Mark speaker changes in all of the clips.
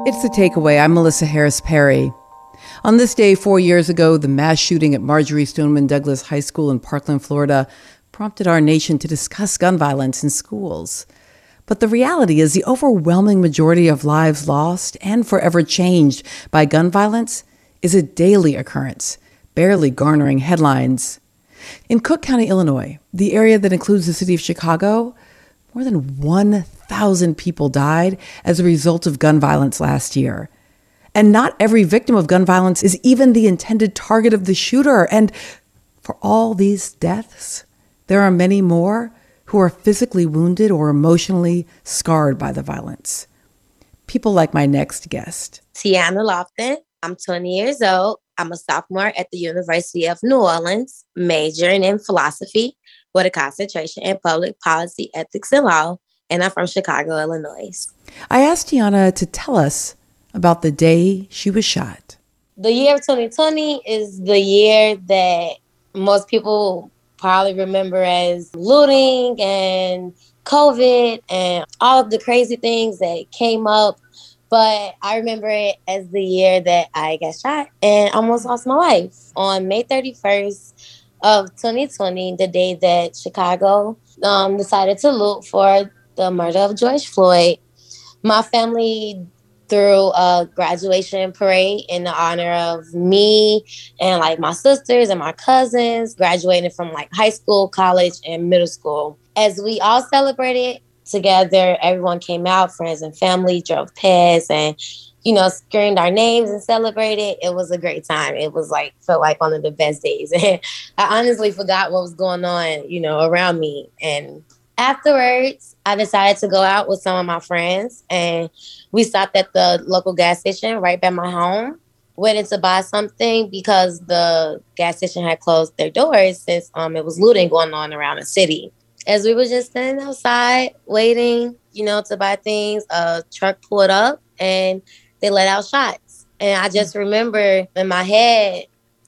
Speaker 1: It's The Takeaway. I'm Melissa Harris Perry. On this day 4 years ago, the mass shooting at Marjory Stoneman Douglas High School in Parkland, Florida, prompted our nation to discuss gun violence in schools. But the reality is the overwhelming majority of lives lost and forever changed by gun violence is a daily occurrence, barely garnering headlines. In Cook County, Illinois, the area that includes the city of Chicago, more than 1,000 people died as a result of gun violence last year. And not every victim of gun violence is even the intended target of the shooter. And for all these deaths, there are many more who are physically wounded or emotionally scarred by the violence. People like my next guest.
Speaker 2: Tiana Lofton. I'm 20 years old. I'm a sophomore at the University of New Orleans, majoring in philosophy with a concentration in public policy, ethics, and law. And I'm from Chicago, Illinois.
Speaker 1: I asked Tiana to tell us about the day she was shot.
Speaker 2: The year of 2020 is the year that most people probably remember as looting and COVID and all of the crazy things that came up. But I remember it as the year that I got shot and almost lost my life. On May 31st of 2020, the day that Chicago decided to loot for the murder of George Floyd, my family threw a graduation parade in the honor of me and like my sisters and my cousins graduating from like high school, college, and middle school. As we all celebrated together, everyone came out, friends and family drove past and, screamed our names and celebrated. It was a great time. It was felt like one of the best days. And I honestly forgot what was going on, around me. And afterwards, I decided to go out with some of my friends and we stopped at the local gas station right by my home, waited to buy something because the gas station had closed their doors since it was looting going on around the city. As we were just standing outside waiting, to buy things, a truck pulled up and they let out shots. And I just remember in my head,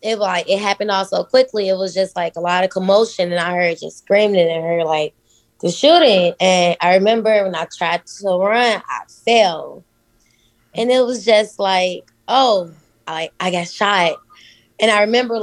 Speaker 2: it happened all so quickly. It was just like a lot of commotion and I heard just screaming and heard like the shooting. And I remember when I tried to run, I fell. And it was just like, oh, I got shot. And I remember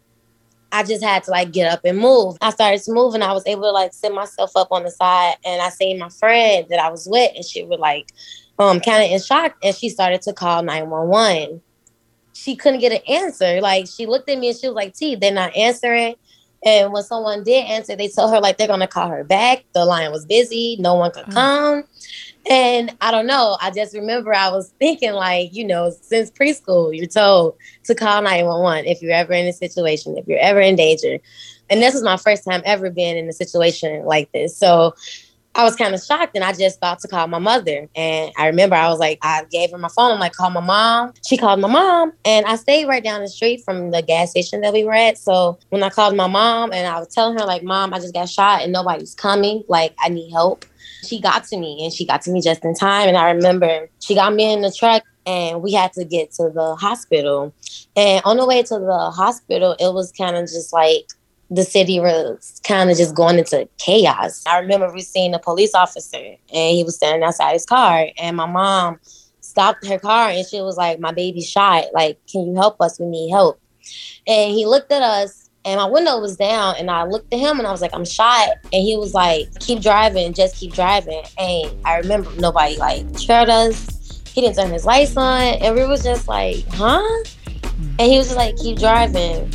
Speaker 2: I just had to get up and move. I started to move and I was able to sit myself up on the side. And I seen my friend that I was with and she was kind of in shock. And she started to call 911. She couldn't get an answer. She looked at me and she was like, T, they're not answering. And when someone did answer, they told her they're going to call her back. The line was busy. No one could come. And I don't know. I just remember I was thinking since preschool, you're told to call 911 if you're ever in a situation, if you're ever in danger. And this was my first time ever being in a situation like this. So I was kind of shocked and I just thought to call my mother. And I remember I gave her my phone. I'm call my mom. She called my mom and I stayed right down the street from the gas station that we were at. So when I called my mom and I was telling her Mom, I just got shot and nobody's coming. I need help. She got to me and she got to me just in time. And I remember she got me in the truck and we had to get to the hospital. And on the way to the hospital, it was kind of just the city was kind of just going into chaos. I remember we seen a police officer and he was standing outside his car and my mom stopped her car and she was like, my baby's shot. Can you help us? We need help. And he looked at us and my window was down and I looked at him and I was like, I'm shot. And he was like, keep driving, just keep driving. And I remember nobody cheered us. He didn't turn his lights on and we was just like, huh? And he was just like, keep driving.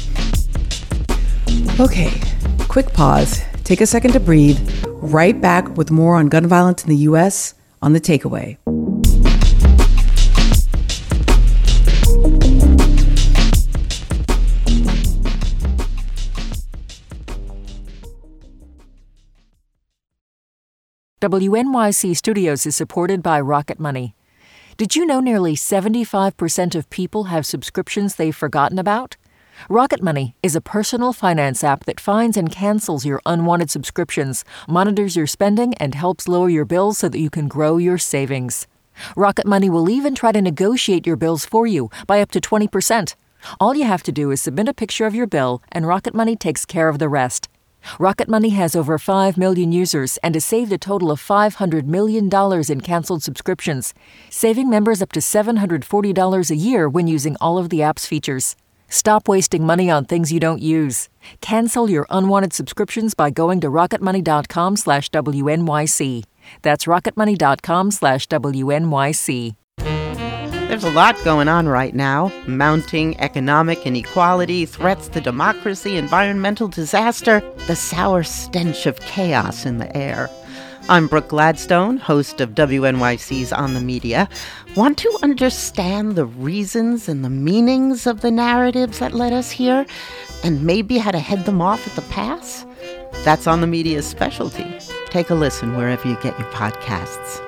Speaker 1: Okay, quick pause. Take a second to breathe. Right back with more on gun violence in the U.S. on The Takeaway.
Speaker 3: WNYC Studios is supported by Rocket Money. Did you know nearly 75% of people have subscriptions they've forgotten about? Rocket Money is a personal finance app that finds and cancels your unwanted subscriptions, monitors your spending, and helps lower your bills so that you can grow your savings. Rocket Money will even try to negotiate your bills for you by up to 20%. All you have to do is submit a picture of your bill, and Rocket Money takes care of the rest. Rocket Money has over 5 million users and has saved a total of $500 million in canceled subscriptions, saving members up to $740 a year when using all of the app's features. Stop wasting money on things you don't use. Cancel your unwanted subscriptions by going to rocketmoney.com/WNYC. That's rocketmoney.com/WNYC.
Speaker 4: There's a lot going on right now. Mounting economic inequality, threats to democracy, environmental disaster, the sour stench of chaos in the air. I'm Brooke Gladstone, host of WNYC's On the Media. Want to understand the reasons and the meanings of the narratives that led us here, and maybe how to head them off at the pass? That's On the Media's specialty. Take a listen wherever you get your podcasts.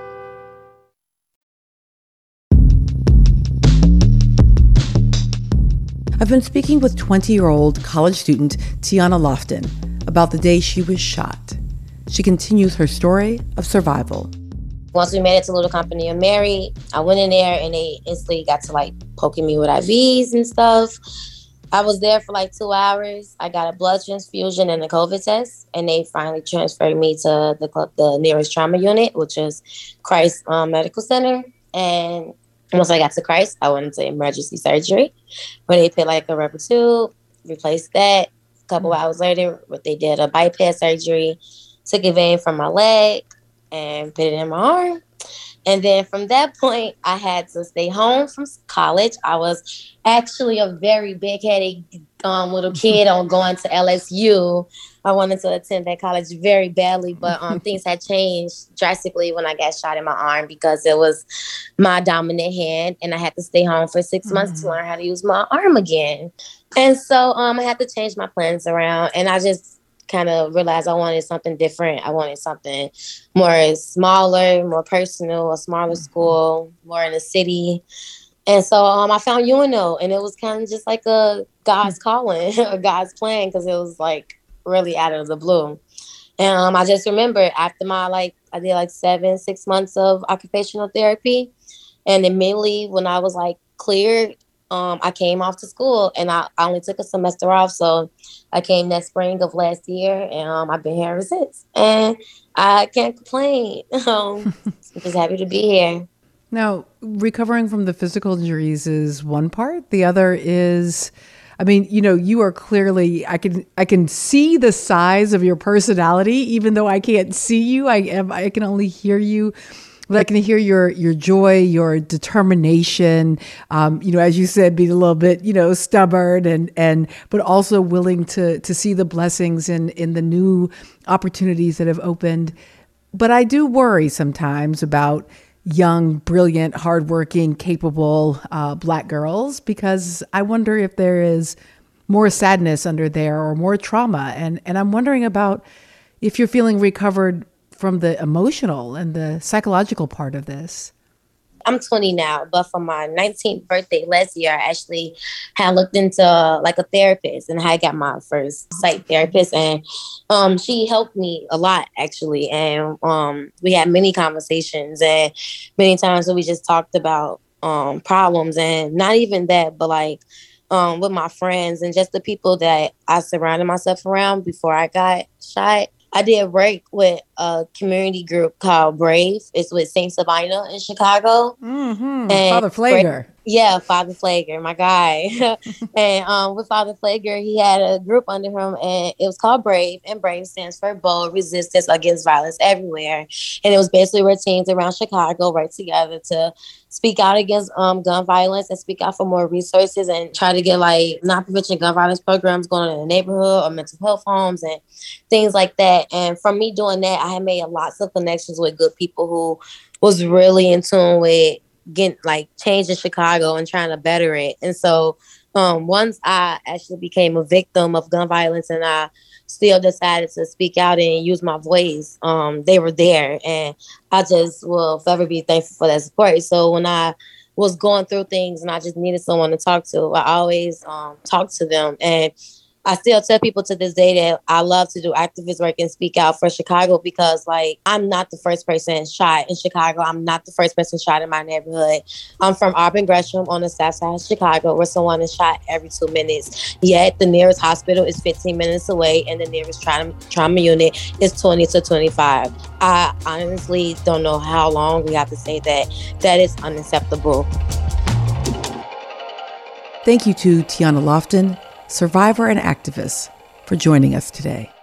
Speaker 1: I've been speaking with 20-year-old college student Tiana Lofton about the day she was shot. She continues her story of survival.
Speaker 2: Once we made it to Little Company of Mary, I went in there and they instantly got to poking me with IVs and stuff. I was there for 2 hours. I got a blood transfusion and a COVID test, and they finally transferred me to the nearest trauma unit, which is Christ Medical Center. And once I got to Christ, I went into emergency surgery where they put a rubber tube, replaced that. A couple hours later, they did a bypass surgery, took a vein from my leg and put it in my arm. And then from that point, I had to stay home from college. I was actually a very big-headed little kid on going to LSU. I wanted to attend that college very badly, but things had changed drastically when I got shot in my arm because it was my dominant hand, and I had to stay home for 6 months to learn how to use my arm again. And so I had to change my plans around, and I just kind of realized I wanted something different. I wanted something more smaller, more personal, a smaller school, more in the city. And so I found UNO, and it was kind of just like a God's calling, a God's plan, because it was really out of the blue. And I just remember after my I did 6 months of occupational therapy, and immediately when I was cleared, I came off to school, and I only took a semester off. So I came that spring of last year, and I've been here ever since. And I can't complain. I'm just happy to be here.
Speaker 1: Now, recovering from the physical injuries is one part. The other is, you are clearly, I can see the size of your personality, even though I can't see you. I can only hear you. But I can hear your joy, your determination, as you said, being a little bit, stubborn but also willing to see the blessings in the new opportunities that have opened. But I do worry sometimes about young, brilliant, hardworking, capable Black girls, because I wonder if there is more sadness under there or more trauma. And I'm wondering about if you're feeling recovered from the emotional and the psychological part of this.
Speaker 2: I'm 20 now, but for my 19th birthday last year, I actually had looked into a therapist, and I got my first psych therapist, and she helped me a lot actually. And we had many conversations, and many times we just talked about problems, and not even that, but with my friends and just the people that I surrounded myself around before I got shot. I did work with a community group called Brave. It's with St. Sabina in Chicago.
Speaker 1: Mm-hmm. Father Flager.
Speaker 2: Yeah, Father Flager, my guy. And with Father Flager, he had a group under him, and it was called Brave. And Brave stands for Bold Resistance Against Violence Everywhere. And it was basically where teens around Chicago work together to speak out against gun violence and speak out for more resources and try to get non-prevention gun violence programs going on in the neighborhood or mental health homes and things like that. And from me doing that, I had made lots of connections with good people who was really in tune with getting changing Chicago and trying to better it. And so once I actually became a victim of gun violence and I still decided to speak out and use my voice, they were there, and I just will forever be thankful for that support. So when I was going through things and I just needed someone to talk to, I always talked to them. And I still tell people to this day that I love to do activist work and speak out for Chicago because, like, I'm not the first person shot in Chicago. I'm not the first person shot in my neighborhood. I'm from Auburn Gresham on the south side of Chicago, where someone is shot every 2 minutes. Yet the nearest hospital is 15 minutes away, and the nearest trauma unit is 20 to 25. I honestly don't know how long we have to say that. That is unacceptable.
Speaker 1: Thank you to Tiana Lofton, survivor and activist, for joining us today.